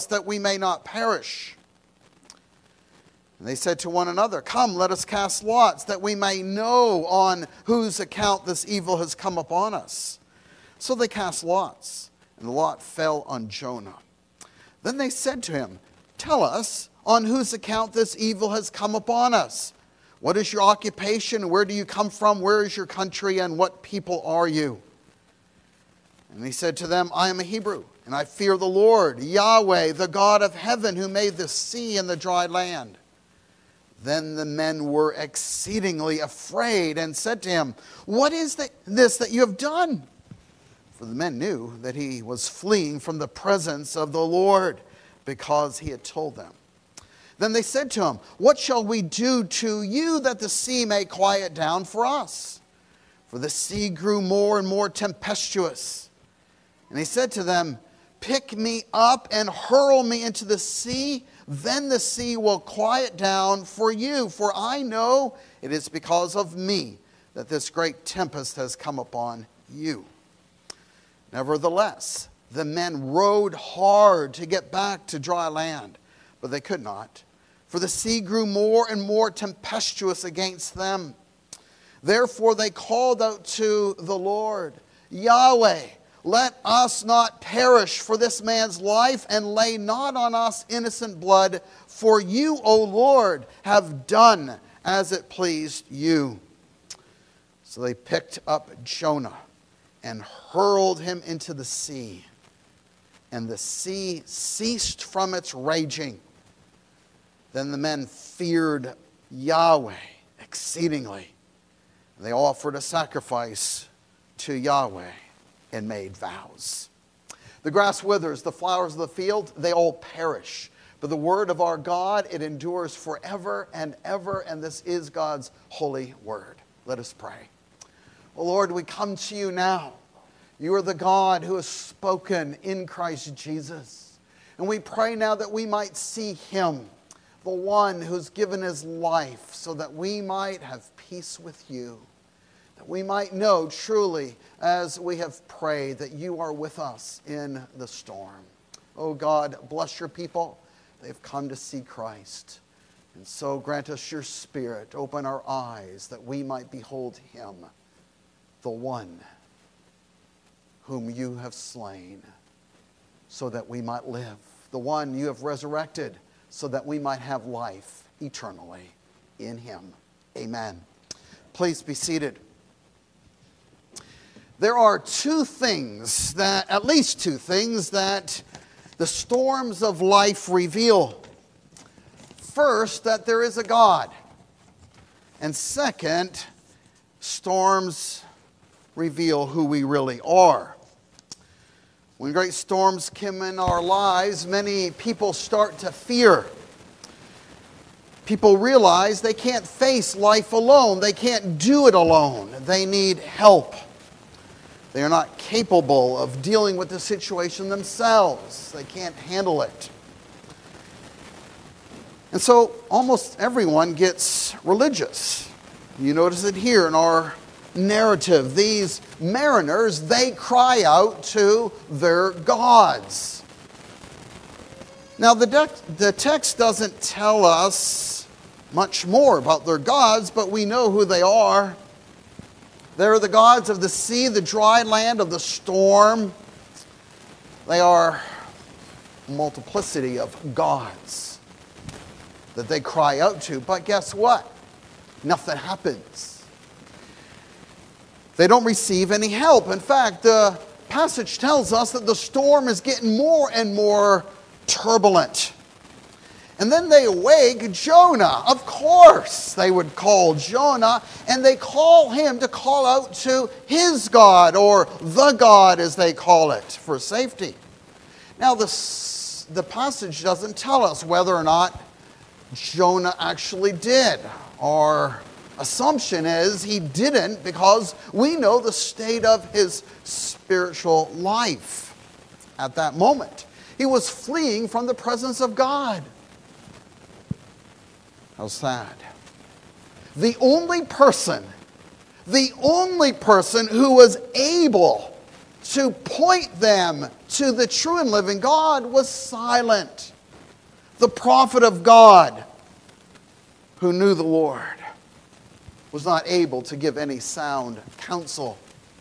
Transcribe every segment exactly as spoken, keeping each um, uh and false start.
that we may not perish. And they said to one another, Come, let us cast lots, that we may know on whose account this evil has come upon us. So they cast lots, and the lot fell on Jonah. Then they said to him, Tell us on whose account this evil has come upon us. What is your occupation? Where do you come from? Where is your country? And what people are you? And he said to them, I am a Hebrew, and I fear the Lord, Yahweh, the God of heaven, who made the sea and the dry land. Then the men were exceedingly afraid and said to him, What is this that you have done? For the men knew that he was fleeing from the presence of the Lord, because he had told them. Then they said to him, What shall we do to you that the sea may quiet down for us? For the sea grew more and more tempestuous. And he said to them, Pick me up and hurl me into the sea, then the sea will quiet down for you. For I know it is because of me that this great tempest has come upon you. Nevertheless, the men rowed hard to get back to dry land, but they could not, for the sea grew more and more tempestuous against them. Therefore they called out to the Lord, Yahweh, let us not perish for this man's life, and lay not on us innocent blood, for you, O Lord, have done as it pleased you. So they picked up Jonah and hurled him into the sea. And the sea ceased from its raging. Then the men feared Yahweh exceedingly. They offered a sacrifice to Yahweh and made vows. The grass withers, the flowers of the field, they all perish. But the word of our God, it endures forever and ever. And this is God's holy word. Let us pray. Oh Lord, we come to you now. You are the God who has spoken in Christ Jesus. And we pray now that we might see him, the one who's given his life so that we might have peace with you. That we might know truly, as we have prayed, that you are with us in the storm. Oh God, bless your people. They've come to see Christ. And so grant us your Spirit. Open our eyes that we might behold him, the one whom you have slain, so that we might live. The one you have resurrected, so that we might have life eternally in him. Amen. Please be seated. There are two things that, at least two things, that the storms of life reveal. First, that there is a God. And second, storms reveal who we really are. When great storms come in our lives, many people start to fear. People realize they can't face life alone. They can't do it alone. They need help. They are not capable of dealing with the situation themselves. They can't handle it. And so almost everyone gets religious. You notice it here in our narrative. These mariners, they cry out to their gods. Now the, de- the text doesn't tell us much more about their gods, but we know who they are. They're the gods of the sea, the dry land, of the storm. They are a multiplicity of gods that they cry out to. But guess what? Nothing happens. They don't receive any help. In fact, the passage tells us that the storm is getting more and more turbulent. And then they awake Jonah. Of course, they would call Jonah, and they call him to call out to his God, or the God as they call it, for safety. Now, this, the passage doesn't tell us whether or not Jonah actually did. Our assumption is he didn't, because we know the state of his spiritual life at that moment. He was fleeing from the presence of God. How sad. The only person, the only person who was able to point them to the true and living God was silent. The prophet of God, who knew the Lord, was not able to give any sound counsel.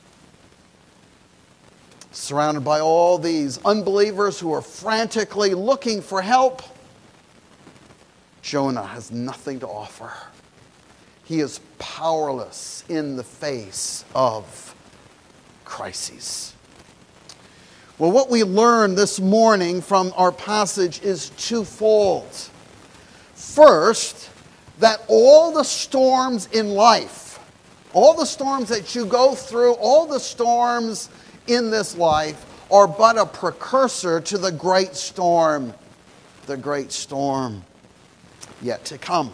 Surrounded by all these unbelievers who are frantically looking for help, Jonah has nothing to offer. He is powerless in the face of crises. Well, what we learn this morning from our passage is twofold. First, that all the storms in life, all the storms that you go through, all the storms in this life are but a precursor to the great storm, the great storm yet to come.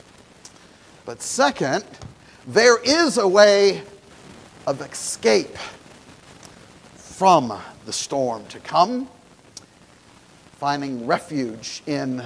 But second, there is a way of escape from the storm to come, finding refuge in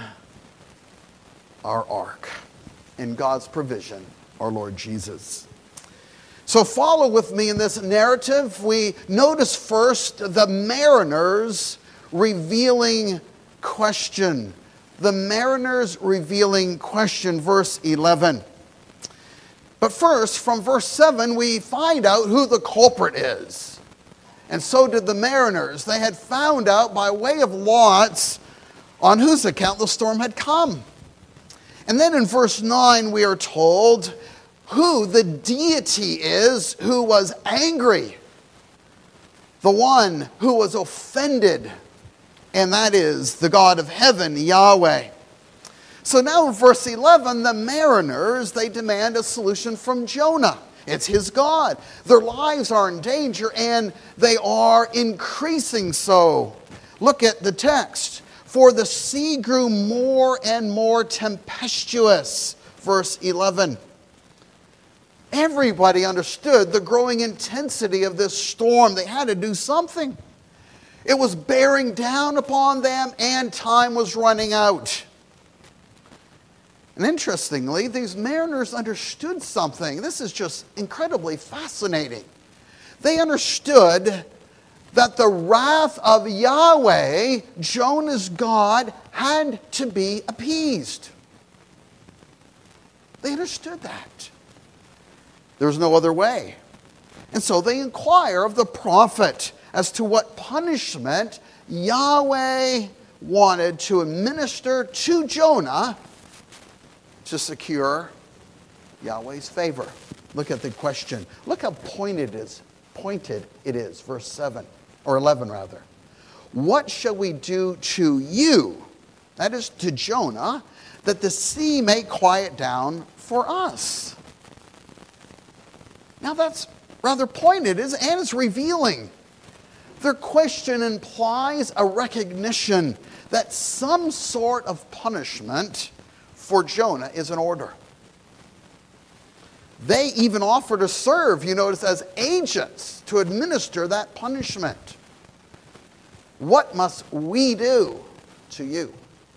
our ark, in God's provision, our Lord Jesus. So follow with me in this narrative. We notice first the mariner's revealing question. The mariner's revealing question, verse eleven. But first, from verse seven, we find out who the culprit is. And so did the mariners. They had found out by way of lots on whose account the storm had come. And then in verse nine, we are told who the deity is who was angry. The one who was offended. And that is the God of heaven, Yahweh. So now in verse eleven, the mariners, they demand a solution from Jonah. It's his God. Their lives are in danger, and they are increasing so. Look at the text. For the sea grew more and more tempestuous. Verse eleven. Everybody understood the growing intensity of this storm. They had to do something. It was bearing down upon them, and time was running out. And interestingly, these mariners understood something. This is just incredibly fascinating. They understood that the wrath of Yahweh, Jonah's God, had to be appeased. They understood that. There was no other way. And so they inquire of the prophet as to what punishment Yahweh wanted to administer to Jonah to secure Yahweh's favor. Look at the question. Look how pointed it is. Pointed it is. Verse seven, or eleven rather. What shall we do to you, that is to Jonah, that the sea may quiet down for us? Now that's rather pointed, and it's revealing. Their question implies a recognition that some sort of punishment for Jonah is in order. They even offer to serve, you notice, as agents to administer that punishment. What must we do to you?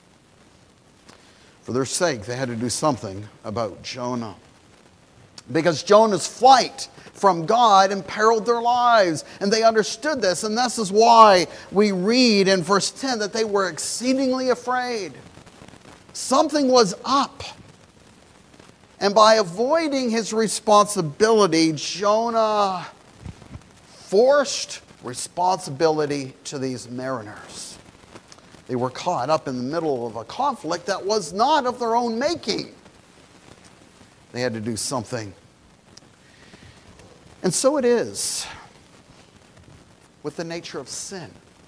For their sake, they had to do something about Jonah. Because Jonah's flight from God imperiled their lives. And they understood this. And this is why we read in verse ten that they were exceedingly afraid. Something was up. And by avoiding his responsibility, Jonah forced responsibility to these mariners. They were caught up in the middle of a conflict that was not of their own making. They had to do something. And so it is with the nature of sin.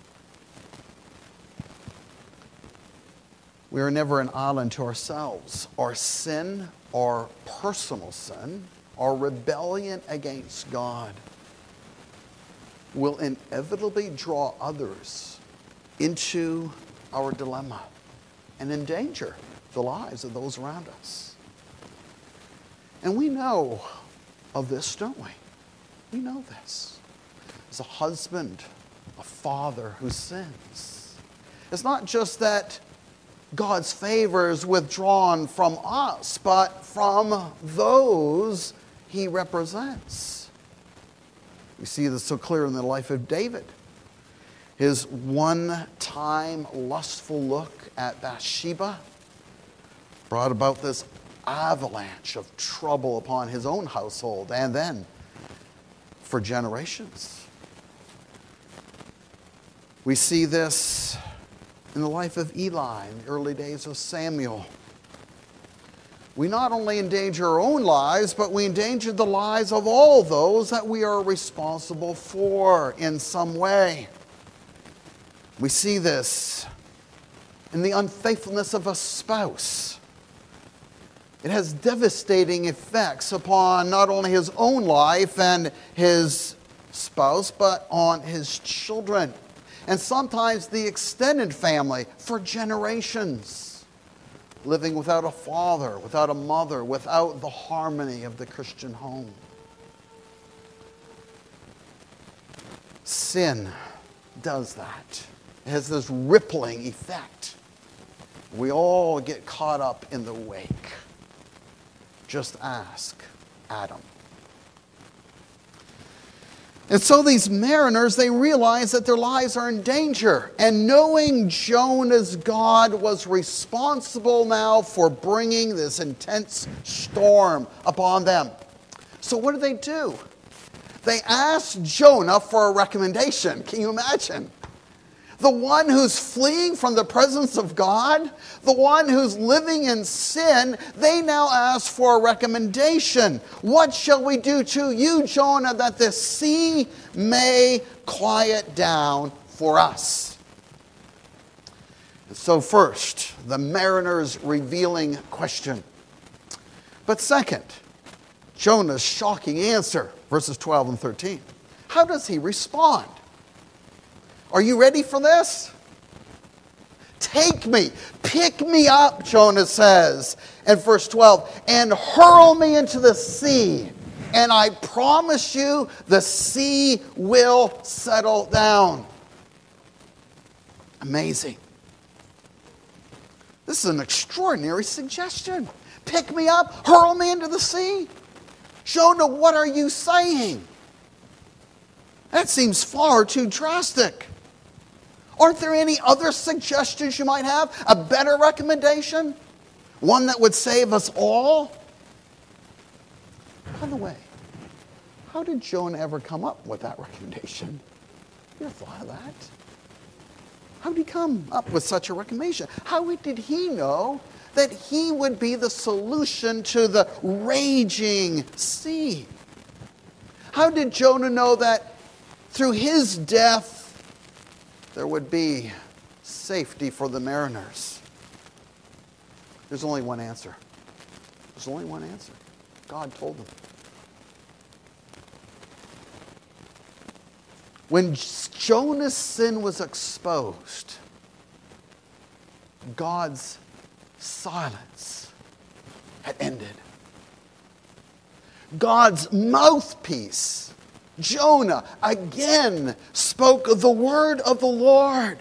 We are never an island to ourselves. Our sin, our personal sin, our rebellion against God will inevitably draw others into our dilemma and endanger the lives of those around us. And we know of this, don't we? We know this. As a husband, a father who sins, it's not just that God's favor is withdrawn from us, but from those he represents. We see this so clear in the life of David. His one-time lustful look at Bathsheba brought about this avalanche of trouble upon his own household and then for generations. We see this in the life of Eli in the early days of Samuel. We not only endanger our own lives, but we endanger the lives of all those that we are responsible for in some way. We see this in the unfaithfulness of a spouse. It has devastating effects upon not only his own life and his spouse, but on his children, and sometimes the extended family for generations, living without a father, without a mother, without the harmony of the Christian home. Sin does that. It has this rippling effect. We all get caught up in the wake. Just ask Adam. And so these mariners, they realize that their lives are in danger. And knowing Jonah's God was responsible now for bringing this intense storm upon them. So what do they do? They ask Jonah for a recommendation. Can you imagine? The one who's fleeing from the presence of God, the one who's living in sin, they now ask for a recommendation. What shall we do to you, Jonah, that the sea may quiet down for us? So first, the mariner's revealing question. But second, Jonah's shocking answer, verses twelve and thirteen. How does he respond? Are you ready for this? Take me, pick me up, Jonah says in verse twelve, and hurl me into the sea. And I promise you the sea will settle down. Amazing. This is an extraordinary suggestion. Pick me up, hurl me into the sea. Jonah, what are you saying? That seems far too drastic. Aren't there any other suggestions you might have? A better recommendation? One that would save us all? By the way, how did Jonah ever come up with that recommendation? You ever thought of that? How did he come up with such a recommendation? How did he know that he would be the solution to the raging sea? How did Jonah know that through his death there would be safety for the mariners? There's only one answer. There's only one answer. God told them. When Jonah's sin was exposed, God's silence had ended. God's mouthpiece, Jonah, again spoke the word of the Lord.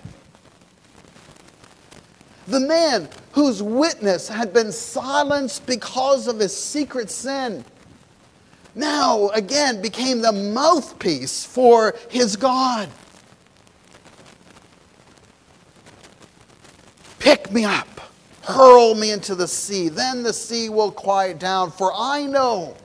The man whose witness had been silenced because of his secret sin now again became the mouthpiece for his God. Pick me up, hurl me into the sea, then the sea will quiet down, for I know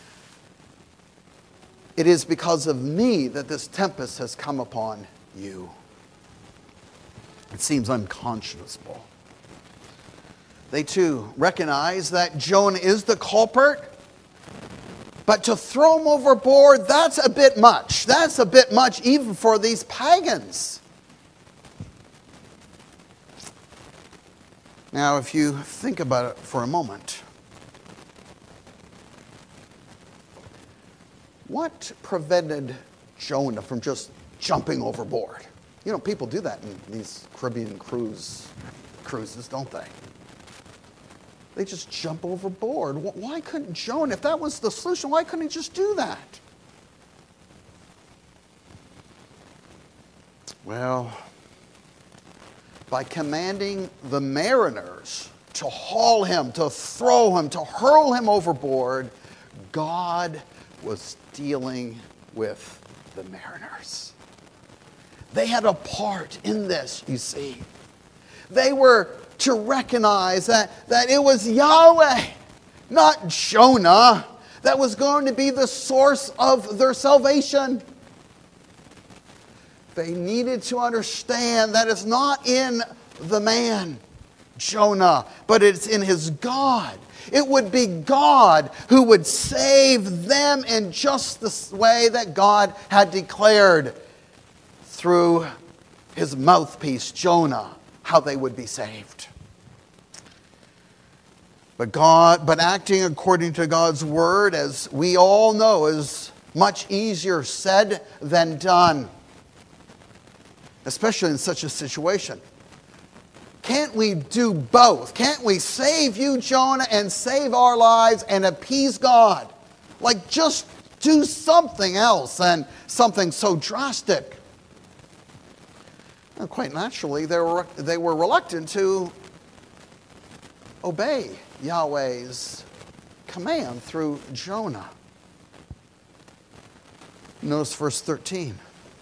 it is because of me that this tempest has come upon you. It seems unconscionable. They too recognize that Jonah is the culprit, but to throw him overboard, that's a bit much. That's a bit much even for these pagans. Now, if you think about it for a moment, what prevented Jonah from just jumping overboard? You know, people do that in these Caribbean cruise cruises, don't they? They just jump overboard. Why couldn't Jonah, if that was the solution, why couldn't he just do that? Well, by commanding the mariners to haul him, to throw him, to hurl him overboard, God was dealing with the mariners. They had a part in this, you see. They were to recognize that, that it was Yahweh, not Jonah, that was going to be the source of their salvation. They needed to understand that it's not in the man, Jonah, but it's in his God. It would be God who would save them in just the way that God had declared through his mouthpiece, Jonah, how they would be saved. But God, but acting according to God's word, as we all know, is much easier said than done, especially in such a situation. Can't we do both? Can't we save you, Jonah, and save our lives and appease God? Like, just do something else than something so drastic. And quite naturally, they were, they were reluctant to obey Yahweh's command through Jonah. Notice verse thirteen.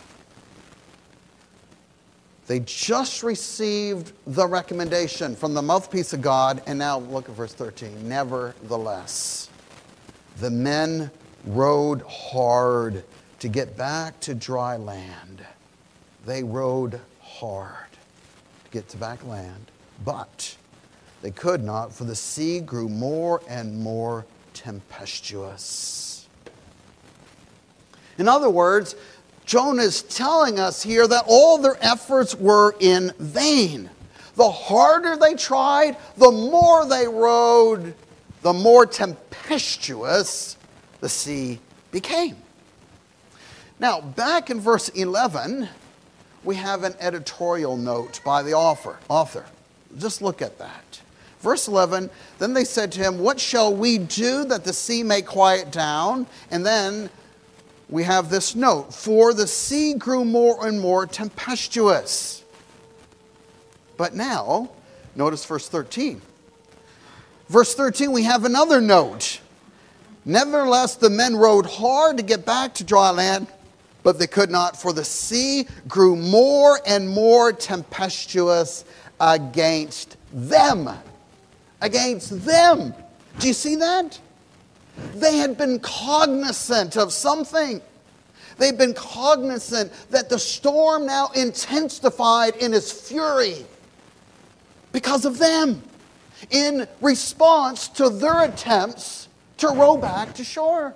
They just received the recommendation from the mouthpiece of God, and now look at verse thirteen. Nevertheless, the men rowed hard to get back to dry land. They rowed hard to get to back land, but they could not, for the sea grew more and more tempestuous. In other words, Jonah is telling us here that all their efforts were in vain. The harder they tried, the more they rowed, the more tempestuous the sea became. Now, back in verse eleven, we have an editorial note by the author. author. Just look at that. Verse eleven, then they said to him, what shall we do that the sea may quiet down? And then we have this note, for the sea grew more and more tempestuous. But now, notice verse thirteen. Verse thirteen, we have another note. Nevertheless, the men rowed hard to get back to dry land, but they could not, for the sea grew more and more tempestuous against them. Against them. Do you see that? They had been cognizant of something. They'd been cognizant that the storm now intensified in its fury because of them, in response to their attempts to row back to shore.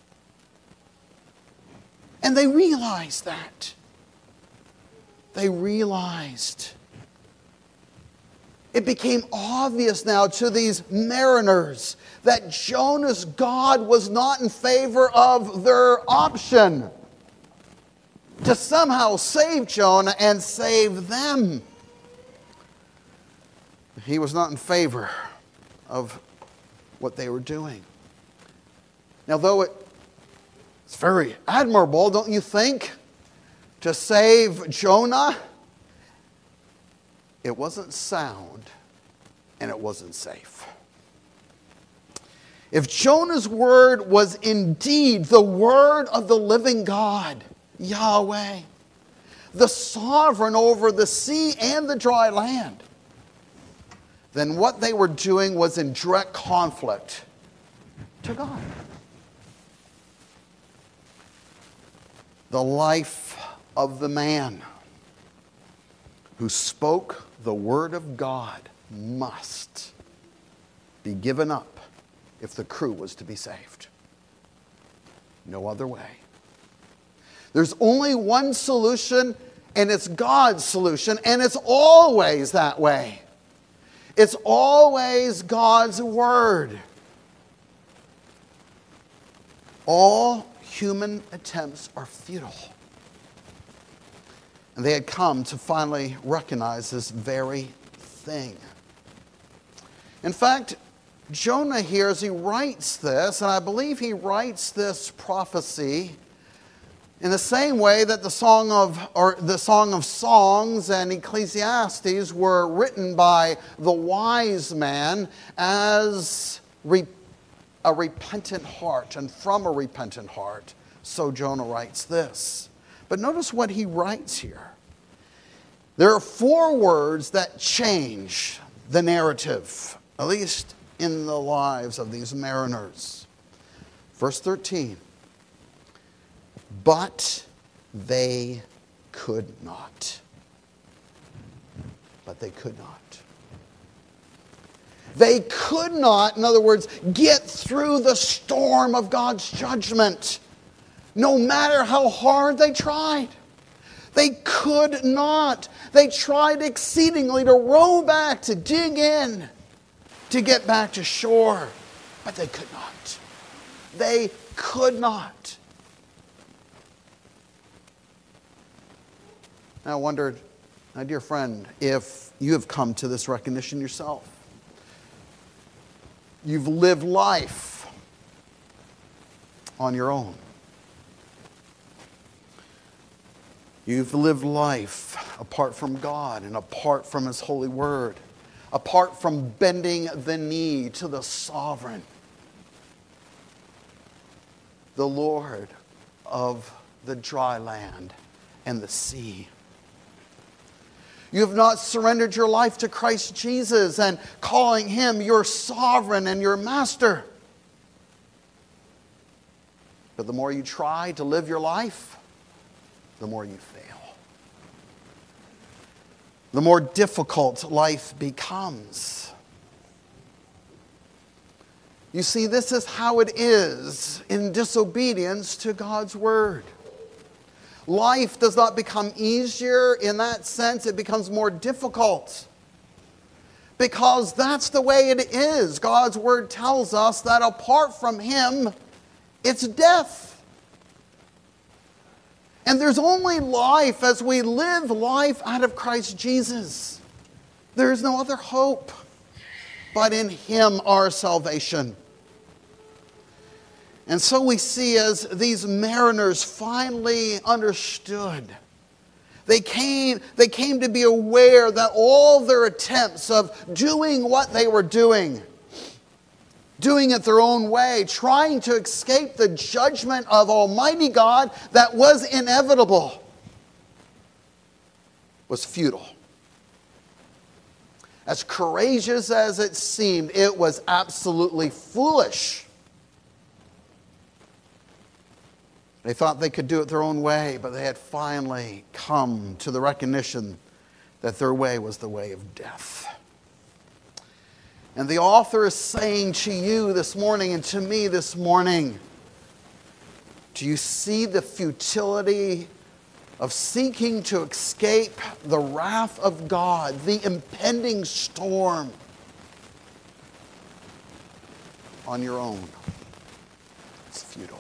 And they realized that. They realized. It became obvious now to these mariners that Jonah's God was not in favor of their option to somehow save Jonah and save them. He was not in favor of what they were doing. Now, though it, it's very admirable, don't you think, to save Jonah, it wasn't sound and it wasn't safe. If Jonah's word was indeed the word of the living God, Yahweh, the sovereign over the sea and the dry land, then what they were doing was in direct conflict to God. The life of the man who spoke the word of God must be given up if the crew was to be saved. No other way. There's only one solution, and it's God's solution, and it's always that way. It's always God's word. All human attempts are futile. And they had come to finally recognize this very thing. In fact, Jonah here, as he writes this, and I believe he writes this prophecy in the same way that the Song of, or the Song of Songs and Ecclesiastes were written by the wise man as re, a repentant heart and from a repentant heart, so Jonah writes this. But notice what he writes here. There are four words that change the narrative, at least in the lives of these mariners. Verse thirteen. But they could not. But they could not. They could not, in other words, get through the storm of God's judgment, no matter how hard they tried. They could not. They tried exceedingly to row back, to dig in, to get back to shore, but they could not. They could not. I wondered, my dear friend, if you have come to this recognition yourself. You've lived life on your own. You've lived life apart from God and apart from His holy word, apart from bending the knee to the sovereign, the Lord of the dry land and the sea. You have not surrendered your life to Christ Jesus and calling Him your sovereign and your master. But the more you try to live your life, the more you fail. The more difficult life becomes. You see, this is how it is in disobedience to God's word. Life does not become easier in that sense. It becomes more difficult. Because that's the way it is. God's word tells us that apart from Him, it's death. And there's only life as we live life out of Christ Jesus. There is no other hope but in Him our salvation. And so we see as these mariners finally understood. They came, they came to be aware that all their attempts of doing what they were doing, doing it their own way, trying to escape the judgment of Almighty God that was inevitable, was futile. As courageous as it seemed, it was absolutely foolish. They thought they could do it their own way, but they had finally come to the recognition that their way was the way of death. And the author is saying to you this morning and to me this morning, do you see the futility of seeking to escape the wrath of God, the impending storm, on your own? It's futile.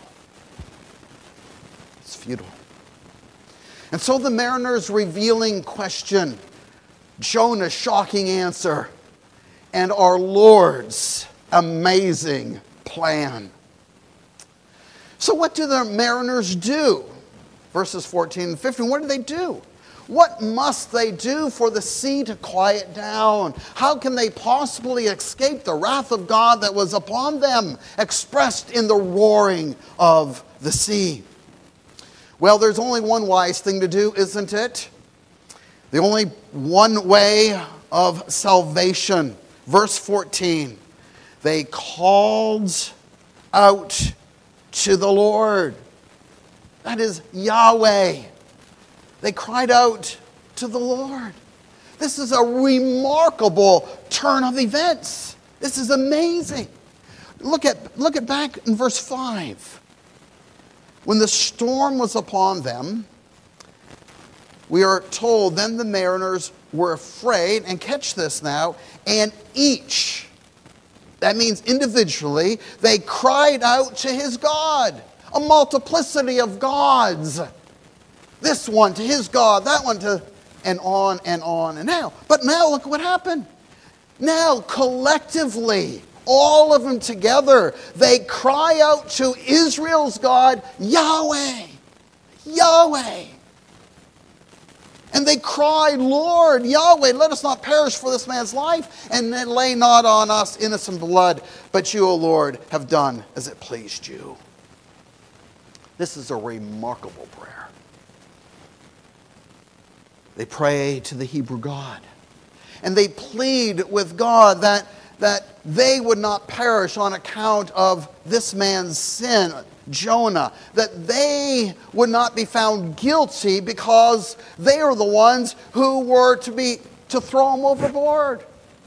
It's futile. And so the mariner's revealing question, Jonah's shocking answer, and our Lord's amazing plan. So what do the mariners do? Verses fourteen and fifteen, what do they do? What must they do for the sea to quiet down? How can they possibly escape the wrath of God that was upon them, expressed in the roaring of the sea? Well, there's only one wise thing to do, isn't it? The only one way of salvation. Verse fourteen, they called out to the Lord. That is Yahweh. They cried out to the Lord. This is a remarkable turn of events. This is amazing. Look at, look at back in verse five. When the storm was upon them, we are told, then the mariners were afraid, and catch this now, and each, that means individually, they cried out to his God. A multiplicity of gods. This one to his God, that one to, and on and on and now. But now look what happened. Now collectively, all of them together, they cry out to Israel's God, Yahweh, Yahweh. And they cry, Lord, Yahweh, let us not perish for this man's life, and then lay not on us innocent blood, but you, O Lord, have done as it pleased you. This is a remarkable prayer. They pray to the Hebrew God. And they plead with God that, that they would not perish on account of this man's sin, Jonah. That they would not be found guilty because they are the ones who were to be to throw him overboard.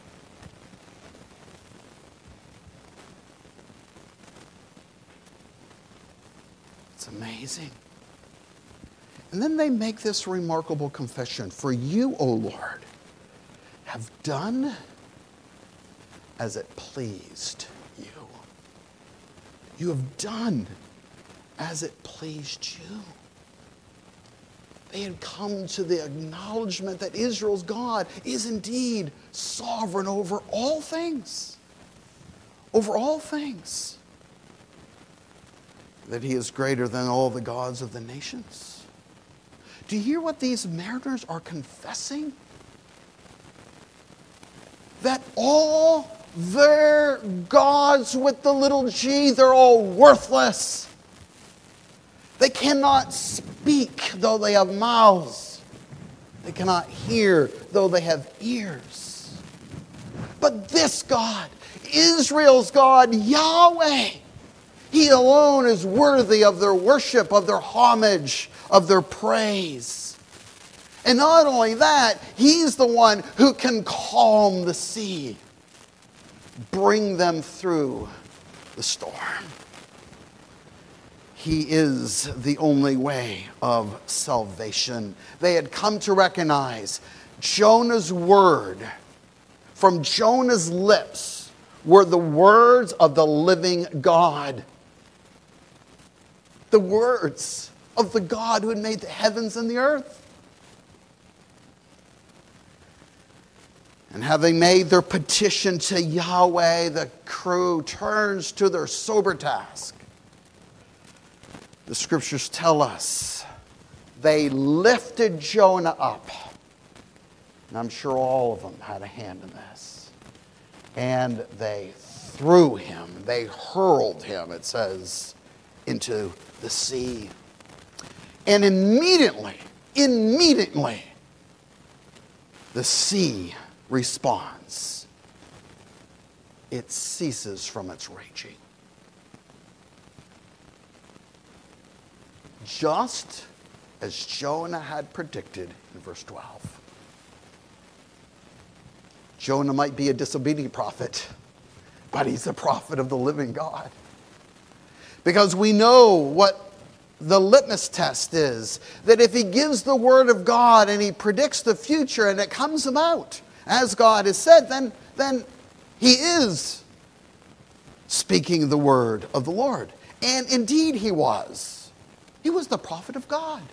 It's amazing. And then they make this remarkable confession. For you, O Lord, have done as it pleased you. You have done as it pleased you. They had come to the acknowledgement that Israel's God is indeed sovereign over all things. Over all things. That he is greater than all the gods of the nations. Do you hear what these mariners are confessing? That all their gods with the little g, they're all worthless. They cannot speak though they have mouths. They cannot hear though they have ears. But this God, Israel's God, Yahweh, He alone is worthy of their worship, of their homage, of their praise. And not only that, He's the one who can calm the sea, bring them through the storm. He is the only way of salvation. They had come to recognize Jonah's word from Jonah's lips were the words of the living God. The words of the God who had made the heavens and the earth. And having made their petition to Yahweh, the crew turns to their sober task. The scriptures tell us they lifted Jonah up. And I'm sure all of them had a hand in this. And they threw him, they hurled him, it says, into the sea. And immediately, immediately, the sea responds. It ceases from its raging. Just as Jonah had predicted in verse twelve. Jonah might be a disobedient prophet, but he's a prophet of the living God. Because we know what the litmus test is, that if he gives the word of God and he predicts the future and it comes about, as God has said, then, then he is speaking the word of the Lord. And indeed he was. He was the prophet of God.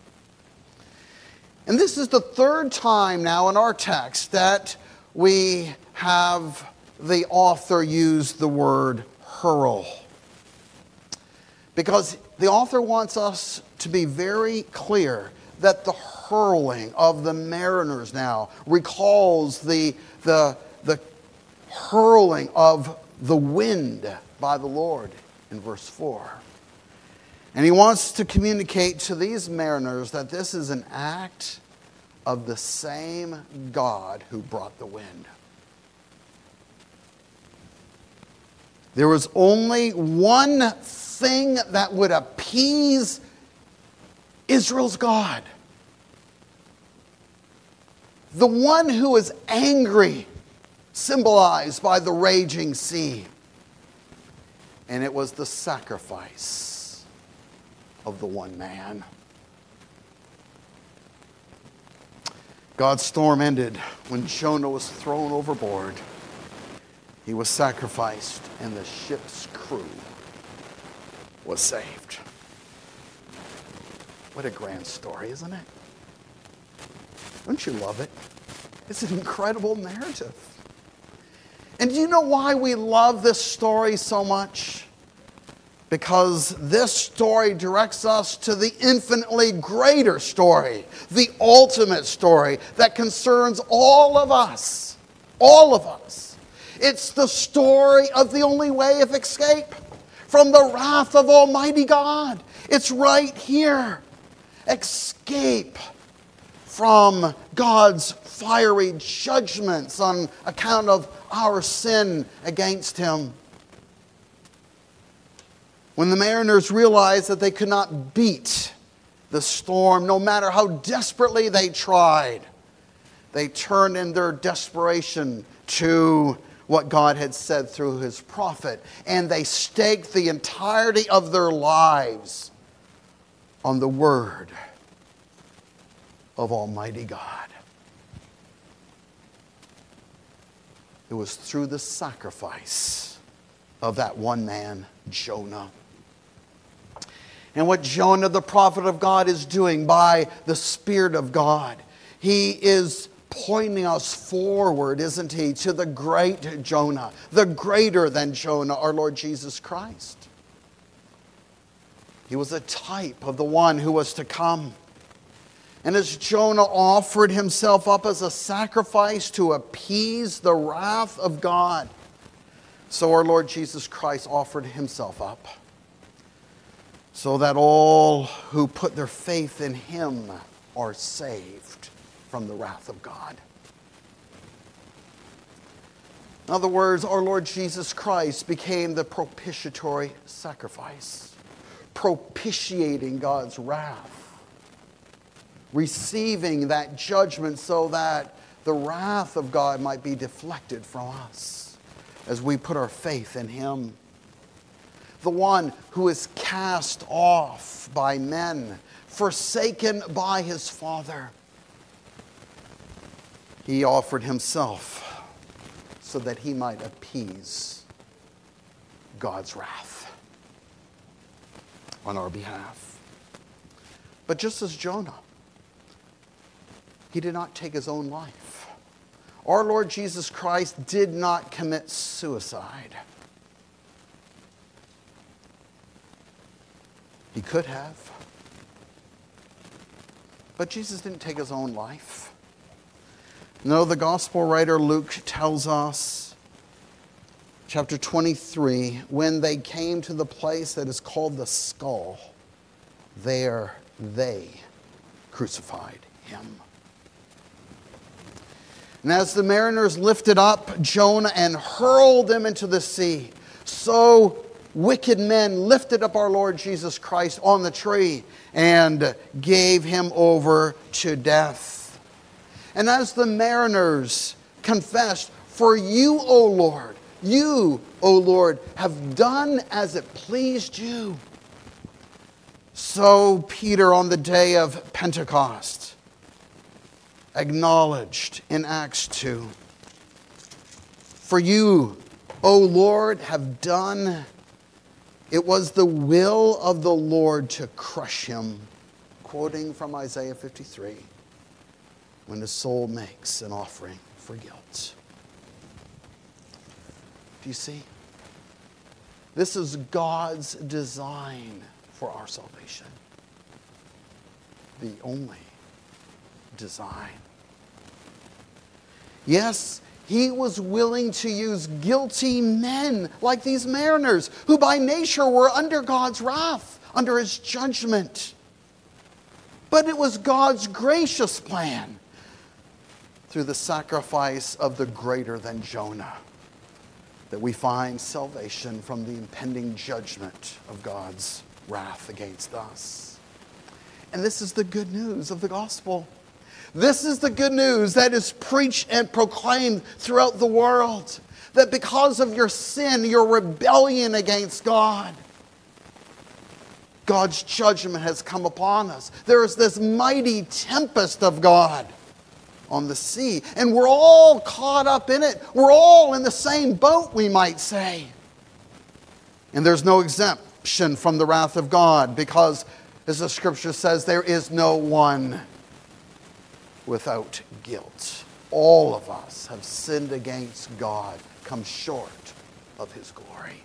And this is the third time now in our text that we have the author use the word hurl. Because the author wants us to be very clear that the hurling of the mariners now recalls the, the, the hurling of the wind by the Lord in verse four. And he wants to communicate to these mariners that this is an act of the same God who brought the wind. There was only one thing that would appease Israel's God. The one who is angry, symbolized by the raging sea. And it was the sacrifice of the one man. God's storm ended when Jonah was thrown overboard. He was sacrificed and the ship's crew was saved. What a grand story, isn't it? Don't you love it? It's an incredible narrative. And do you know why we love this story so much? Because this story directs us to the infinitely greater story, the ultimate story that concerns all of us. All of us. It's the story of the only way of escape from the wrath of Almighty God. It's right here. Escape from God's fiery judgments on account of our sin against Him. When the mariners realized that they could not beat the storm, no matter how desperately they tried, they turned in their desperation to what God had said through His prophet, and they staked the entirety of their lives on the word of Almighty God. It was through the sacrifice of that one man, Jonah. And what Jonah, the prophet of God, is doing by the Spirit of God, he is pointing us forward, isn't he, to the great Jonah, the greater than Jonah, our Lord Jesus Christ. He was a type of the one who was to come. And as Jonah offered himself up as a sacrifice to appease the wrath of God, so our Lord Jesus Christ offered Himself up, so that all who put their faith in Him are saved from the wrath of God. In other words, our Lord Jesus Christ became the propitiatory sacrifice, propitiating God's wrath, receiving that judgment so that the wrath of God might be deflected from us as we put our faith in Him. The one who is cast off by men, forsaken by His Father. He offered Himself so that He might appease God's wrath on our behalf. But just as Jonah, He did not take His own life. Our Lord Jesus Christ did not commit suicide. He could have. But Jesus didn't take His own life. No, the gospel writer Luke tells us, chapter twenty-three, when they came to the place that is called the skull, there they crucified Him. And as the mariners lifted up Jonah and hurled him into the sea, so wicked men lifted up our Lord Jesus Christ on the tree and gave Him over to death. And as the mariners confessed, "For you, O Lord, you, O Lord, have done as it pleased you," so Peter on the day of Pentecost acknowledged in Acts two, "For you, O Lord, have done. It was the will of the Lord to crush him," quoting from Isaiah fifty-three, when the soul makes an offering for guilt. Do you see? This is God's design for our salvation. The only design. Yes, He was willing to use guilty men like these mariners, who by nature were under God's wrath, under His judgment. But it was God's gracious plan through the sacrifice of the greater than Jonah that we find salvation from the impending judgment of God's wrath against us. And this is the good news of the gospel. This is the good news that is preached and proclaimed throughout the world. That because of your sin, your rebellion against God, God's judgment has come upon us. There is this mighty tempest of God on the sea, and we're all caught up in it. We're all in the same boat, we might say. And there's no exemption from the wrath of God, because, as the scripture says, there is no one without guilt. All of us have sinned against God, come short of His glory.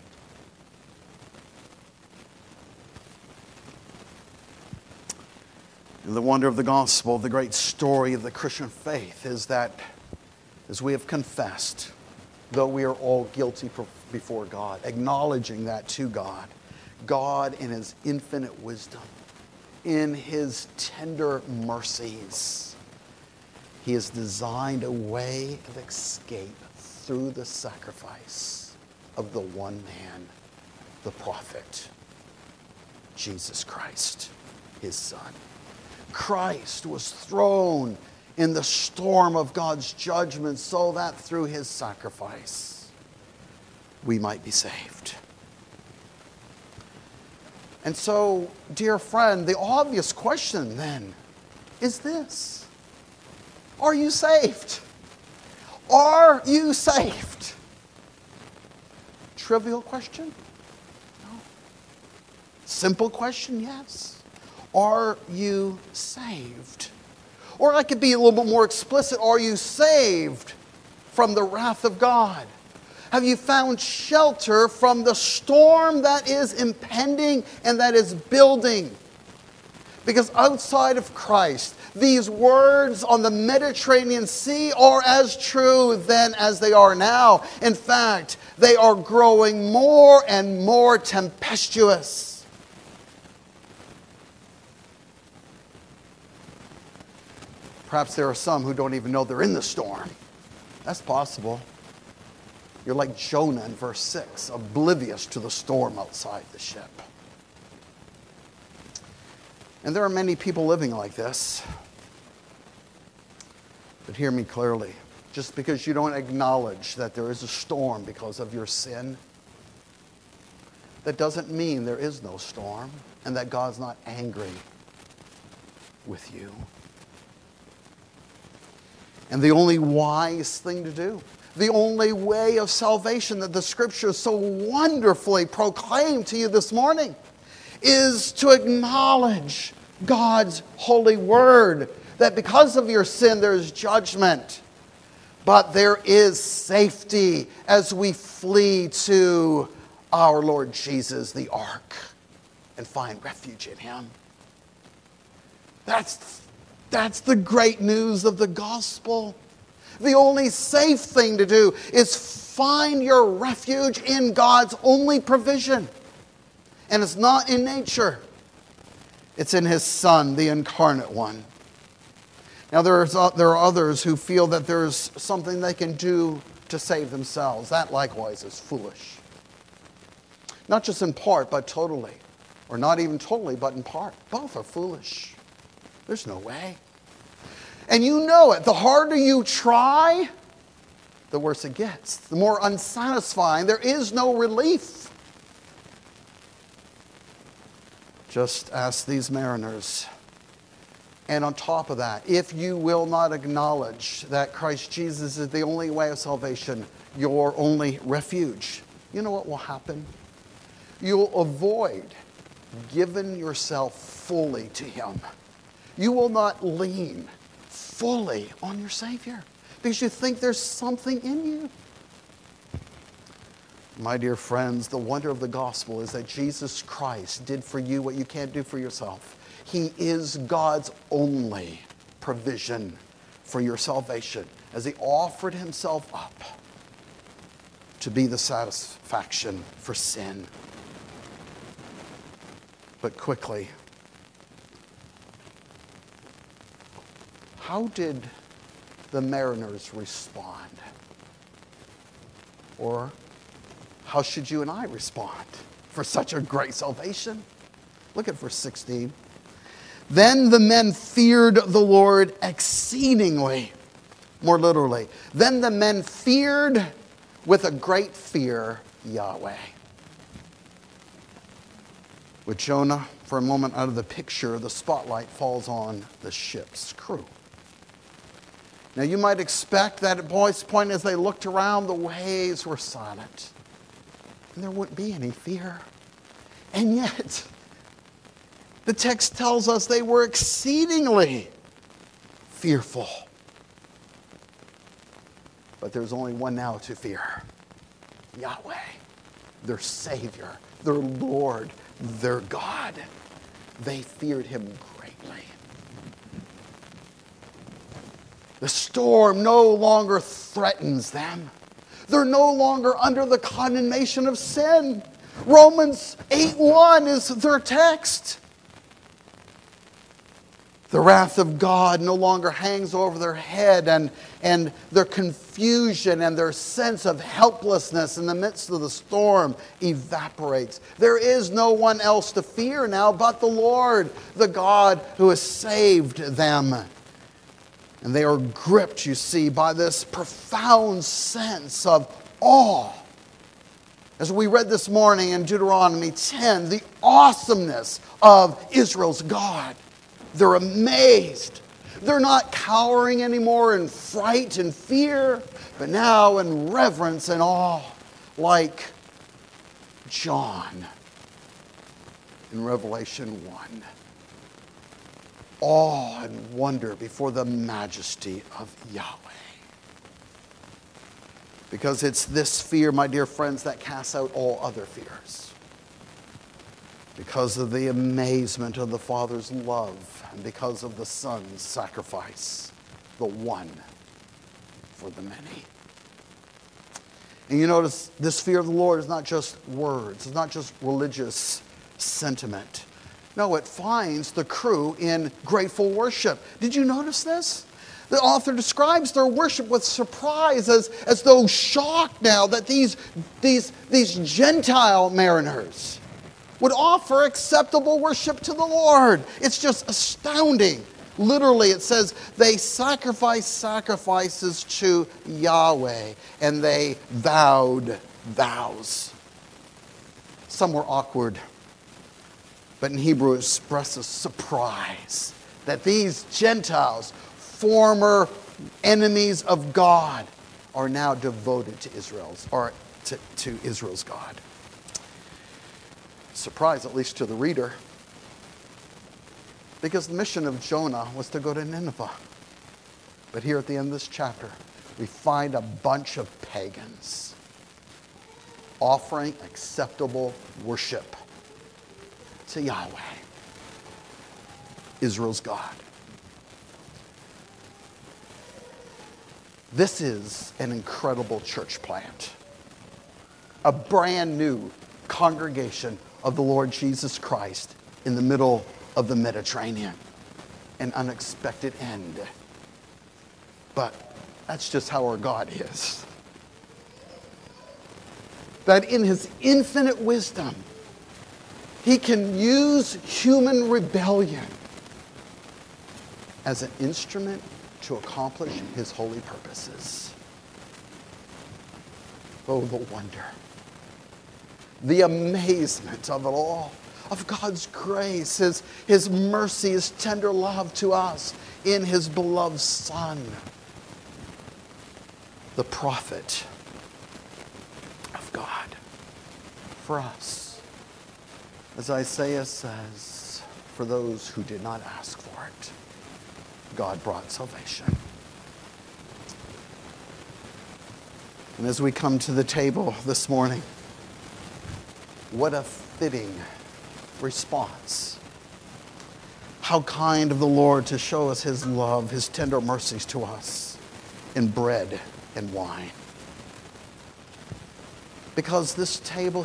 And the wonder of the gospel, the great story of the Christian faith, is that as we have confessed, though we are all guilty before God, acknowledging that to God. God, in his infinite wisdom, in his tender mercies, he has designed a way of escape through the sacrifice of the one man, the prophet, Jesus Christ, his Son. Christ was thrown in the storm of God's judgment so that through his sacrifice we might be saved. And so, dear friend, the obvious question then is this: are you saved? Are you saved? Trivial question? No. Simple question? Yes. Are you saved? Or I could be a little bit more explicit. Are you saved from the wrath of God? Have you found shelter from the storm that is impending and that is building? Because outside of Christ, these words on the Mediterranean Sea are as true then as they are now. In fact, they are growing more and more tempestuous. Perhaps there are some who don't even know they're in the storm. That's possible. You're like Jonah in verse six, oblivious to the storm outside the ship. And there are many people living like this. But hear me clearly. Just because you don't acknowledge that there is a storm because of your sin, that doesn't mean there is no storm and that God's not angry with you. And the only wise thing to do, the only way of salvation that the Scriptures so wonderfully proclaim to you this morning, is to acknowledge God's holy word, that because of your sin there is judgment, but there is safety as we flee to our Lord Jesus, the ark, and find refuge in him. That's, that's the great news of the gospel. The only safe thing to do is find your refuge in God's only provision. And it's not in nature. It's in his Son, the incarnate one. Now there is, there are others who feel that there's something they can do to save themselves. That likewise is foolish. Not just in part, but totally. Or not even totally, but in part. Both are foolish. There's no way. And you know it. The harder you try, the worse it gets. The more unsatisfying. There is no relief. Just ask these mariners. And on top of that, if you will not acknowledge that Christ Jesus is the only way of salvation, your only refuge, you know what will happen? You'll avoid giving yourself fully to him. You will not lean fully on your Savior because you think there's something in you. My dear friends, the wonder of the gospel is that Jesus Christ did for you what you can't do for yourself. He is God's only provision for your salvation as he offered himself up to be the satisfaction for sin. But quickly, how did the mariners respond? Or how should you and I respond for such a great salvation? Look at verse sixteen. Then the men feared the Lord exceedingly. More literally, then the men feared with a great fear Yahweh. With Jonah for a moment out of the picture, the spotlight falls on the ship's crew. Now you might expect that at this point as they looked around, the waves were silent. And there wouldn't be any fear. And yet, the text tells us they were exceedingly fearful. But there's only one now to fear. Yahweh, their Savior, their Lord, their God. They feared him greatly. The storm no longer threatens them. They're no longer under the condemnation of sin. Romans eight one is their text. The wrath of God no longer hangs over their head, and, and their confusion and their sense of helplessness in the midst of the storm evaporates. There is no one else to fear now but the Lord, the God who has saved them. And they are gripped, you see, by this profound sense of awe. As we read this morning in Deuteronomy ten, the awesomeness of Israel's God. They're amazed. They're not cowering anymore in fright and fear, but now in reverence and awe, like John in Revelation one. Awe and wonder before the majesty of Yahweh. Because it's this fear, my dear friends, that casts out all other fears. Because of the amazement of the Father's love, and because of the Son's sacrifice, the one for the many. And you notice this fear of the Lord is not just words, it's not just religious sentiment. No, it finds the crew in grateful worship. Did you notice this? The author describes their worship with surprise, as, as though shocked now that these, these, these Gentile mariners would offer acceptable worship to the Lord. It's just astounding. Literally, it says they sacrificed sacrifices to Yahweh, and they vowed vows. Some were awkward, but in Hebrew it expresses surprise that these Gentiles, former enemies of God, are now devoted to Israel's or to, to Israel's God. Surprise, at least to the reader, because the mission of Jonah was to go to Nineveh. But here at the end of this chapter, we find a bunch of pagans offering acceptable worship to Yahweh, Israel's God. This is an incredible church plant, a brand new congregation of the Lord Jesus Christ in the middle of the Mediterranean. An unexpected end. But that's just how our God is. That in His infinite wisdom, He can use human rebellion as an instrument to accomplish His holy purposes. Oh, the wonder. The amazement of it all, of God's grace, His, His mercy, His tender love to us in His beloved Son, the prophet of God for us. As Isaiah says, for those who did not ask for it, God brought salvation. And as we come to the table this morning, what a fitting response. How kind of the Lord to show us His love, His tender mercies to us in bread and wine. Because this table